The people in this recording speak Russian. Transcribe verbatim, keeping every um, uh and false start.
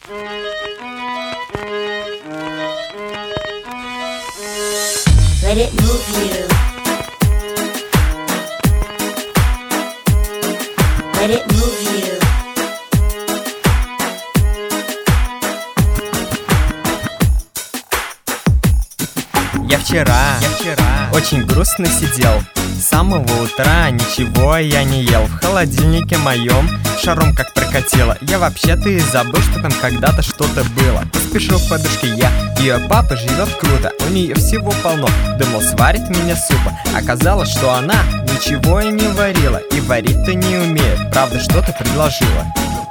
Let it move you. Let it move you. Я вчера, я вчера очень грустно сидел. С самого утра ничего я не ел. В холодильнике моем шаром как прокатило. Я вообще-то и забыл, что там когда-то что-то было. Поспешил к подушке я, ее папа живет круто. У нее всего полно, думал, сварит мне супа. Оказалось, что она ничего и не варила, и варить-то не умеет, правда, что-то предложила.